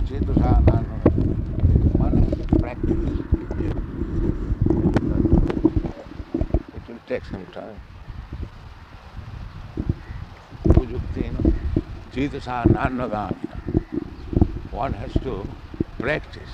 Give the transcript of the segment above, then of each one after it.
Chetasana, one practice. It will take some time. Pujuktina, Chetasana. One has to practice.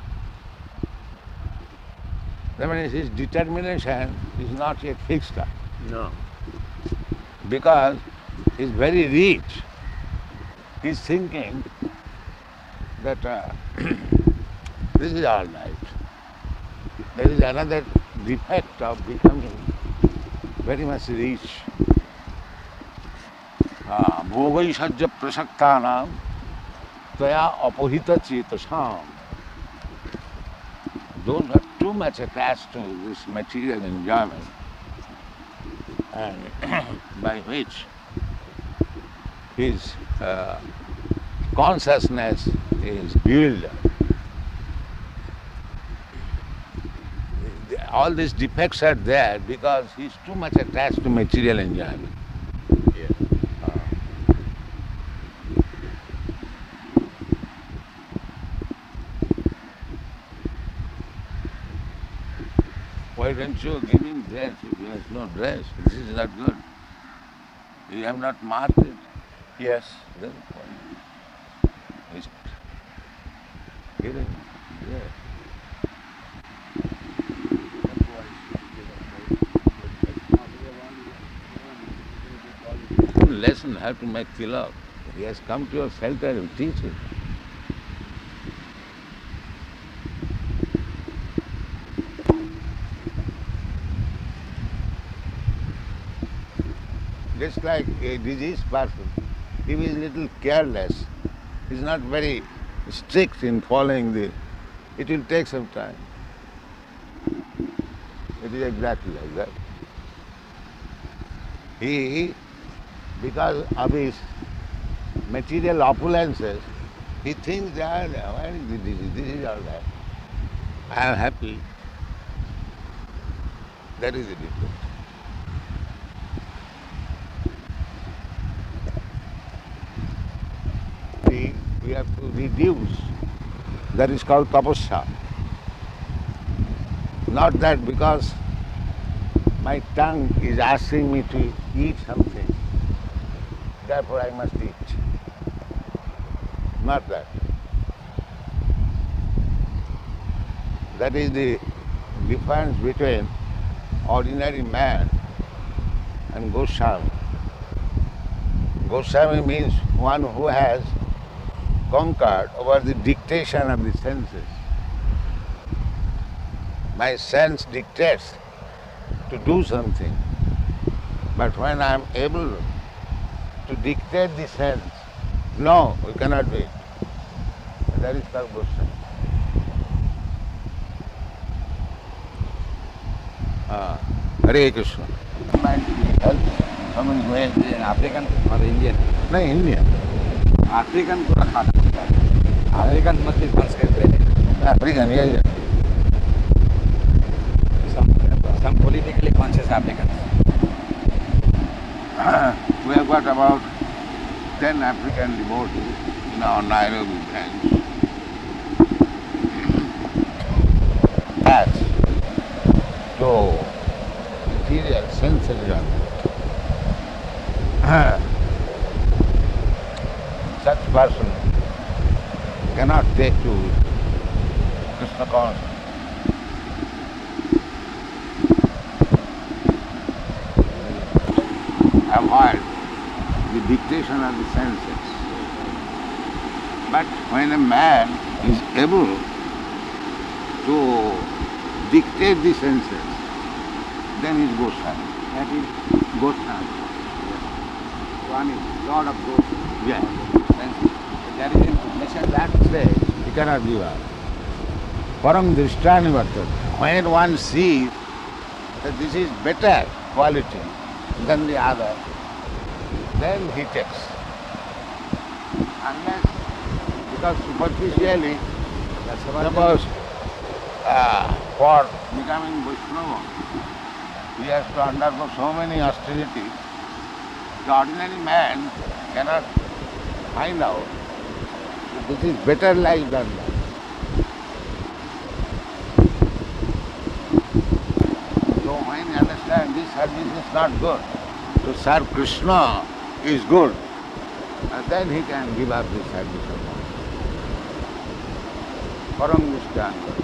That means his determination is not yet fixed up. No. Because he's very rich. He's thinking that this is all right. There is another defect of becoming very much rich. Bhogaishajya prasaktanam taya apohita chetasam. Those are too much attached to this material enjoyment, and by which his consciousness is bewildered. All these defects are there because he is too much attached to material enjoyment. Yeah. Why don't you give him dress if he has no dress? This is not good. You have not marked it. Yes. Then give him dress. Lesson how to make tilak. He has come to your shelter and teach it. Just like a diseased person, if he is little careless, he is not very strict in following it will take some time. It is exactly like that. He, because of his material opulences, he thinks that why is this is all right. I am happy. That is the difference. We have to reduce. That is called tapasya. Not that because my tongue is asking me to eat something, therefore I must eat. Not that. That is the difference between ordinary man and Goswami. Goswami means one who has conquered over the dictation of the senses. My sense dictates to do something, but when I am able to dictate the sense, no, we cannot do it. That is called Goswami. Hare Krishna. Someone who is an African or Indian? No, Indian. African पूरा खाना होता है. African मतलब संस्कृत पहले. African, yeah. Some politically conscious Africans. We have got about 10 African devotees in our Nairobi branch. That's to material sensory. Such person cannot take to Krishna consciousness. Avoid the dictation of the senses. But when a man is able to dictate the senses, then he is Goswami. That is Goswami. one is Lord of Ghosts. Yes. There is information That stage he cannot give up. Param drishtani vartate. When one sees that this is better quality than the other, then he takes. Unless, because superficially, suppose for becoming Vaishnava, he has to undergo so many austerities. The ordinary man cannot find out This is better life than that. So when you understand this service is not good, to serve Krishna is good, and then he can give up this service of God. Paramnishtanga.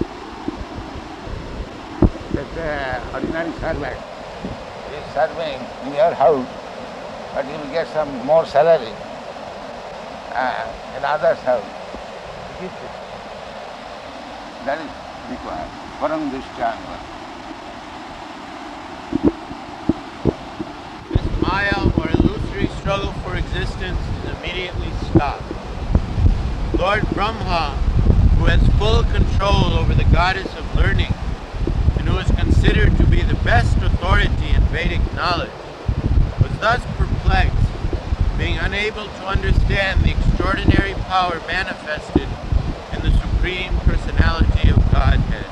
That ordinary servant is serving in your house, but he will get some more salary in others' house. That is required. Paramnishtanga. This Maya or illusory struggle for existence is immediately stopped. Lord Brahma, who has full control over the goddess of learning and who is considered to be the best authority in Vedic knowledge, was thus perplexed, being unable to understand the extraordinary power manifested in the Supreme Personality of Godhead.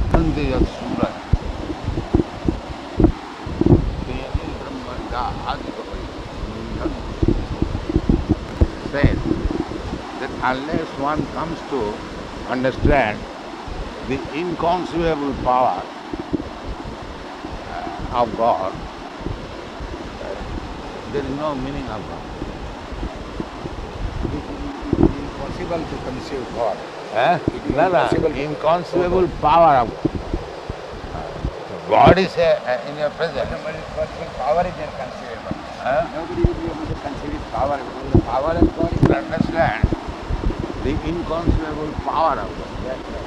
Said that unless one comes to understand the inconceivable power of God, there is no meaning of God. It is impossible to conceive God. It is No, impossible to- inconceivable power of God. God is in your presence. But power is inconceivable. Huh? Nobody will be able to conceive his power because the power of God is To understand the inconceivable power of God. That's right.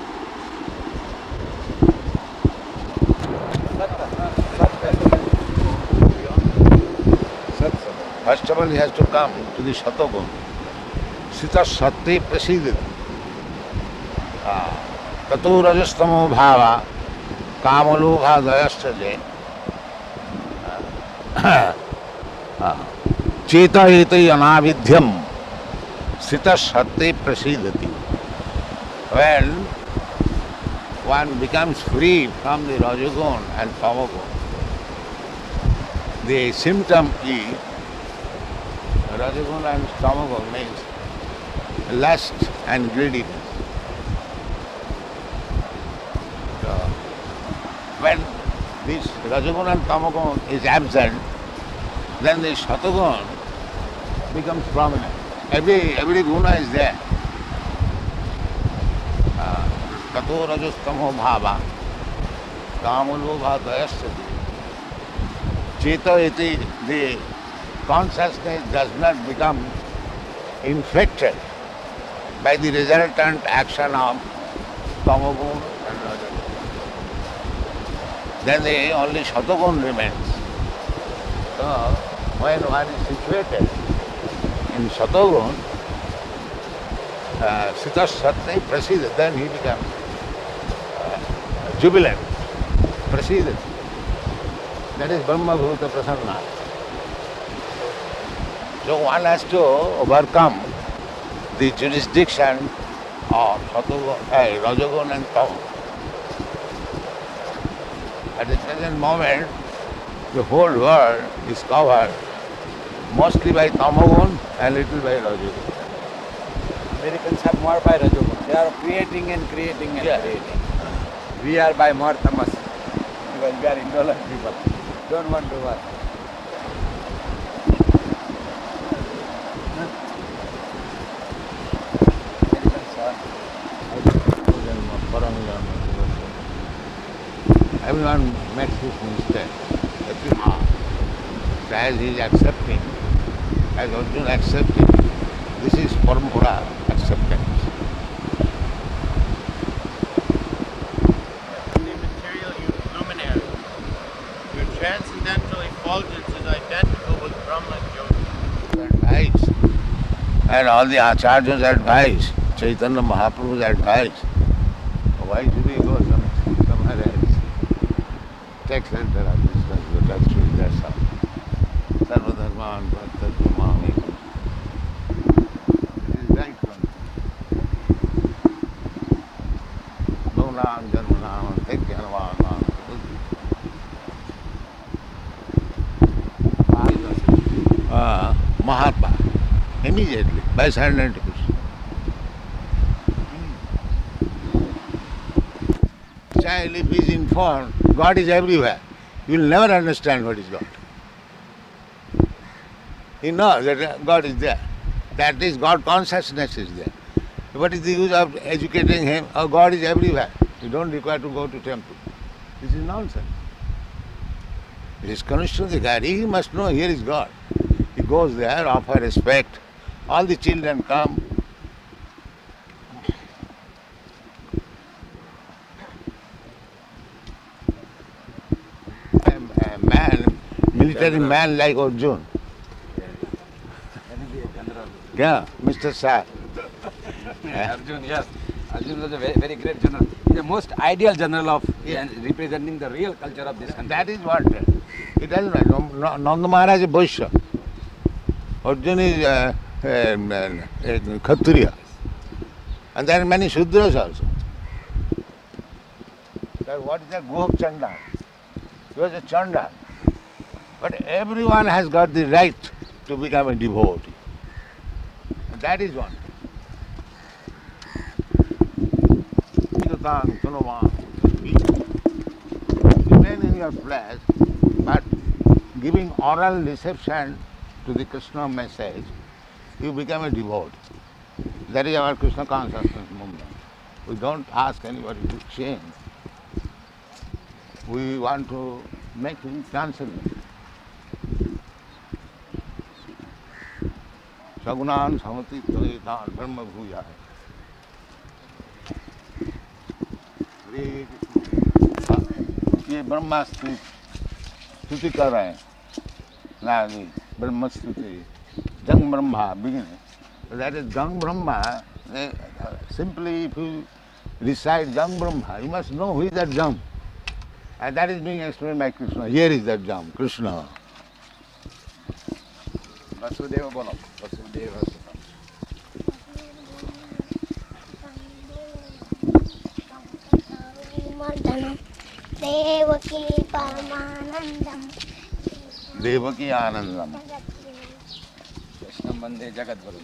First of all, he has to come to the Shatagun. Sita Satti Prasidit. Tato Rajastamo Bhava Kamalubha Dayastaje Cheta Eti Anavidhyam Sita Satti Prasidati. When one becomes free from the Rajagun and Tamagun, the symptom is Rajagun and Tamagun means lust and greediness. So, when this Rajagun and Tamagun is absent, then the Shatagun becomes prominent. Every guna is there. Tato Rajastamo Bhava Kamalobha Dayasati. Cheta iti, the consciousness does not become infected by the resultant action of Tamagun and Rajagun. Then the only Shatagun remains. So when one is situated in Shatagun, Sita Satti Prasida, then he becomes jubilant, Prasida. That is Brahma Bhuta Prasanna. So one has to overcome the jurisdiction of Rajagun and Tamagun. At the present moment, the whole world is covered mostly by Tamagun and little by Rajagun. Americans are more by Rajagun. They are creating and creating and creating. We are by more tamas because we are indolent people. Don't want to work. Everyone makes this mistake. As he is accepting, as Arjuna accepting, this is Parampara acceptance. The material luminary, your transcendental effulgence is identical with Brahma Jyoti. Advice, and all the acharyas advise, Chaitanya Mahaprabhu's advice. Why should we go somewhere else? Take center of distance, go touch with that's all. Sarvadharman Bhattadhamam. This is right from Bhulanam Janmanam Tekyanvanam. Mahatma, immediately, by silent Krishna. child, if he is informed, God is everywhere, he will never understand what is God. He knows that God is there. That is, God consciousness is there. What is the use of educating him? Oh, God is everywhere. You don't require to go to temple. This is nonsense. It is Kanushtadikari. He must know here is God. He goes there, offer respect. All the children come. A man, military man like Arjun. Yeah, Mr. Sir. Arjun, yes. Arjun was a very, very great general. He's the most ideal general of representing the real culture of this country. That is what it doesn't matter. Nanda Maharaj is Vaishya. Arjun is Kshatriya. And there are many Shudras also. What is that? Gohak Chanda. He was a Chanda. But everyone has got the right to become a devotee. And that is one. Remain in your place, but giving oral reception to the Krishna message, you become a devotee. That is our Krishna consciousness movement. We don't ask anybody to change. We want to make him transcendent. Sagunan samati tvaitan brahma bhuya. ये ब्रह्मा स्तुति कर रहे हैं ना ब्रह्म स्तुति जंग Brahma begin. That is Jang Brahma. Simply if you recite Jang Brahma, you must know who is that Jang. And that is being explained by Krishna. Here is that Jang, Krishna. Vasudeva bolo. Vasudeva. Devaki Paramanandam. Devaki Anandam. Krishnam Bande Jagat Varu.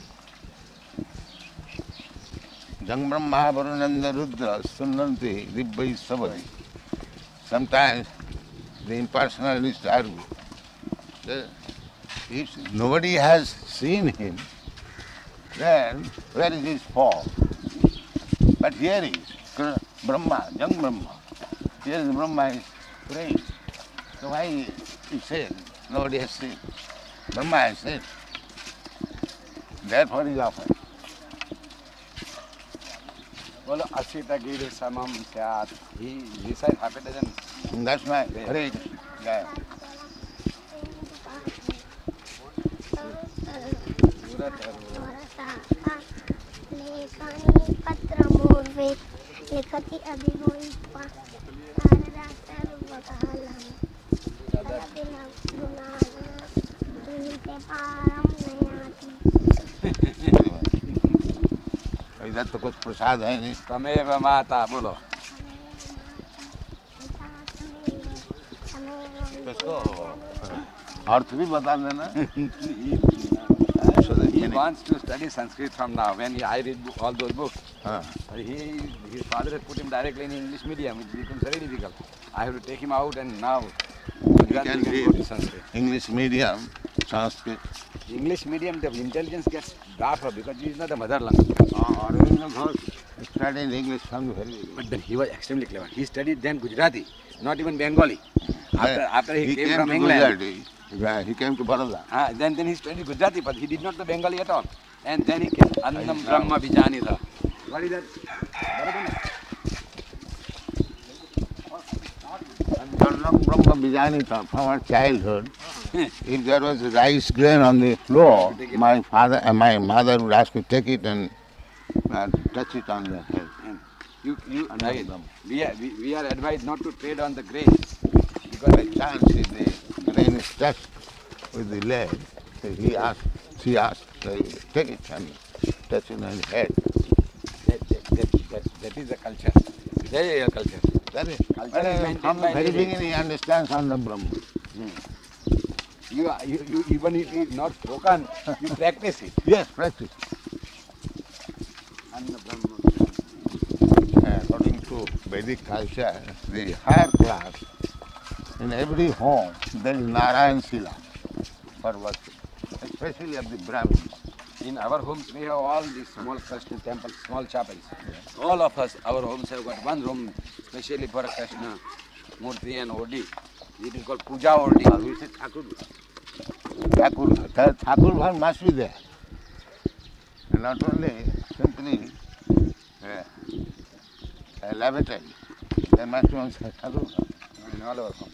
Jang Brahma Varunanda Rudra Sunnanti Dibbhai Savadi. Sometimes the impersonalists argue. If nobody has seen him, then where is his fall? But here is Brahma, Jang Brahma. Here the Brahma is praying. So why he said nobody has seen? Brahma has seen. Therefore he is offered. Well, Asita Giri Samam Syat. He recites half a dozen. That's why Hare Krishna. Yeah. लिखति अभिमोहि नारदा सर्वकालम तदतिलम गुणागुण तुहिते पारम नयाति. इधर तो कुछ प्रसाद है नहीं. तमेव माता बोलो. इसको अर्थ भी बता देना. He wants to study Sanskrit from now. When I read all those books, his father has put him directly in English medium. It becomes very difficult. I have to take him out, and now he can go to Sanskrit. English medium, Sanskrit. English medium, the intelligence gets darker because it is not the mother language. He studied English from the very beginning. But then he was extremely clever. He studied then Gujarati, not even Bengali. After he came from England. Gujarati. He came to Baroda. Then he studied Gujarati, but he did not know Bengali at all. And then he came Annam Brahma Vijanita. What is that? Annam Brahma Vijanita from our childhood. If there was rice grain on the floor, my father and my mother would ask me to take it and touch it on the head. We are advised not to trade on the grains. Because by chance the grain is touched with the leg, so she asked, take it and touch it on the head. That is the culture. That is your culture. That is. From the very beginning he understands on the Brahma. You even if it is not spoken, you practice it. Yes, practice. And the Brahma. According to Vedic culture, the higher class, in every home there is Narayan Sila for worship, especially of the Brahmins. In our homes, we have all these small Krishna temples, small chapels. All of us, our homes have got one room specially for Krishna, Murti and Odi. It is called Puja Odi. We say Thakur. Thakur Bhan must be there. And not only simply limited, there must be also Thakur Bhan. In all our homes.